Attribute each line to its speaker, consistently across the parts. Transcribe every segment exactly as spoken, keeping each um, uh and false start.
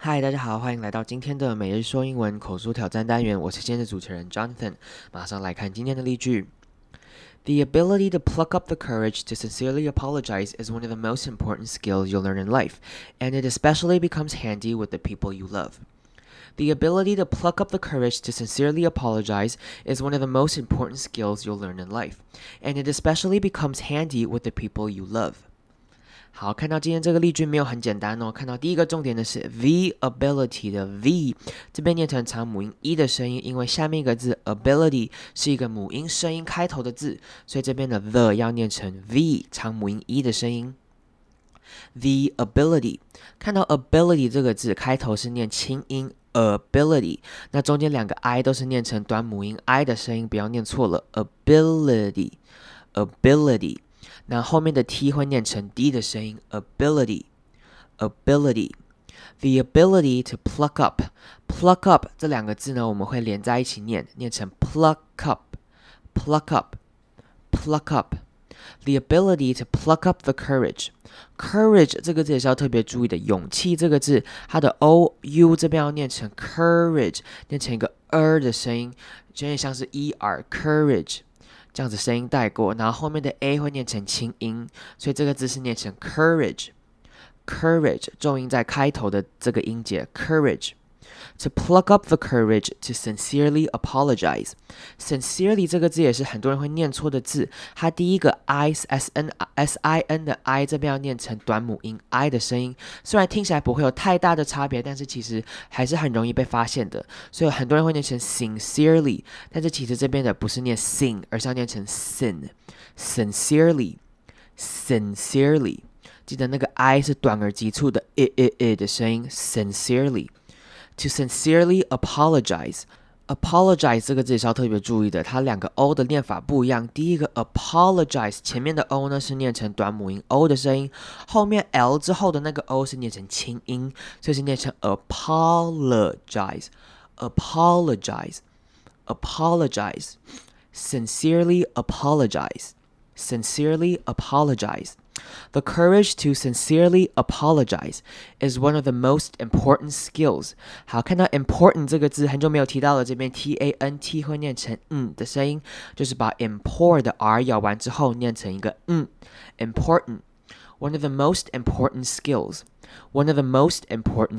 Speaker 1: 嗨，大家好，欢迎来到今天的每日说英文口述挑战单元，我是今天的主持人 Jonathan。马上来看今天的例句。The ability to pluck up the courage to sincerely apologize is one of the most important skills you'll learn in life, and it especially becomes handy with the people you love. The ability to pluck up the courage to sincerely apologize is one of the most important skills you'll learn in life, and it especially becomes handy with the people you love. 好，看到今天这个例句没有很简单哦。看到第一个重点的是 the ability 的 the， 这边念成长母音 e 的声音，因为下面一个字 ability 是一个母音声音开头的字，所以这边的 the 要念成 v 长母音 e 的声音。The ability， 看到 ability 这个字开头是念清音 ability， 那中间两个 i 都是念成短母音 i 的声音，不要念错了 ability ability。那后面的 t 会念成 d 的声音 ability ability the ability to pluck up pluck up 这两个字呢，我们会连在一起念，念成 pluck up pluck up pluck up the ability to pluck up the courage courage 这个字也是要特别注意的，勇气这个字它的 o u 这边要念成 courage， 念成一个 er 的声音，有点像是 er courage，这样子声音带过，然后后面的 a 会念成清音，所以这个字是念成 courage courage 重音在开头的这个音节 courage to pluck up the courage to sincerely apologize sincerely 这个字也是很多人会念错的字，它第一个 i s n s i n 的 i 这边要念成短母音 i 的声音，虽然听起来不会有太大的差别，但是其实还是很容易被发现的，所以很多人会念成 sincerely， 但是其实这边的不是念 sin， 而是要念成 sin sincerely sincerely， 记得那个 i 是短而急促的 i i i 的声音 sincerely to sincerely apologize apologize 这个字也是要特别注意的，它两个 o 的念法不一样，第一个 apologize 前面的 o 呢是念成短母音 o 的声音，后面 l 之后的那个 o 是念成清音，所以是念成 apologize apologize apologize sincerely apologize sincerely apologize The courage to sincerely apologize is one of the most important skills. 好，看到 important 这个字很久没有提到了，这边 t a n t 会念成嗯的声音，就是把 import 的 r 咬完之后念成一个嗯 important. One of the most important skills. One of the most important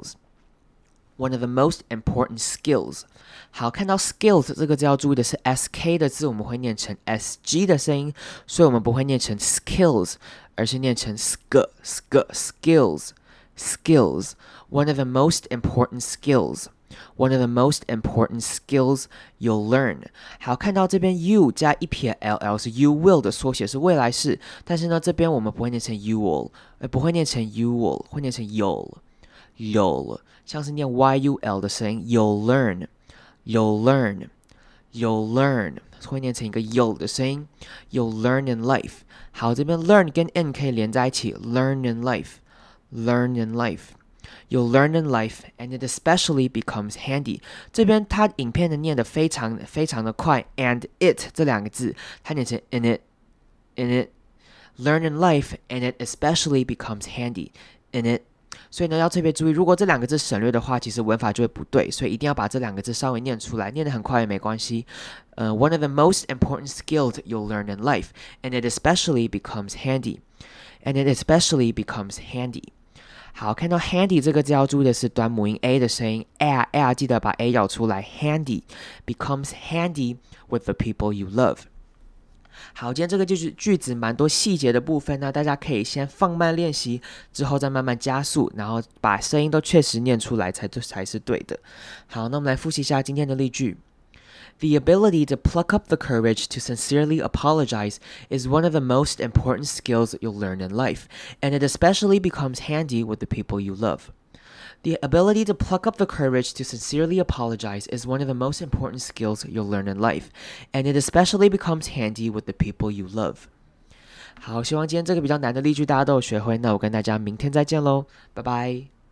Speaker 1: skills.One of the most important skills. 好，看到 skills 这个字要注意的是 sk 的字我们会念成 sg 的声音，所以我们不会念成 skills， 而是念成 sk sk skills skills. One of the most important skills. One of the most important skills you'll learn. 好，看到这边 you 加一撇 ll 是 you will 的缩写，是未来式，但是呢这边我们不会念成 you will， 呃不会念成 you will， 会念成 you'll you'll， 像是念 yul 的声音 you'll learn you'll learn you'll learn 会念成一个 you'll 的声音 you'll learn in life。 好，这边 learn 跟 in 可以连在一起 learn in life learn in life You'll learn in life and it especially becomes handy。 这边它影片的念的非常非常的快 and it 这两个字它念成 in it in it learn in life and it especially becomes handy in it，所以呢，要特别注意，如果这两个字省略的话，其实文法就会不对，所以一定要把这两个字稍微念出来，念得很快也没关系。Uh, one of the most important skills you'll learn in life, and it especially becomes handy. And it especially becomes handy. 好，看到 handy 这个字要注意的是短母音 a 的声音 a a 记得把 a 咬出来 handy becomes handy with the people you love。好，今天这个就是句子蛮多细节的部分呢，大家可以先放慢练习，之后再慢慢加速，然后把声音都确实念出来才才是对的。好，那我们来复习一下今天的例句。The ability to pluck up the courage to sincerely apologize is one of the most important skills you'll learn in life, and it especially becomes handy with the people you love.The ability to pluck up the courage to sincerely apologize is one of the most important skills you'll learn in life, and it especially becomes handy with the people you love. 好，希望今天这个比较难的例句大家都有学会，那我跟大家明天再见喽，拜拜。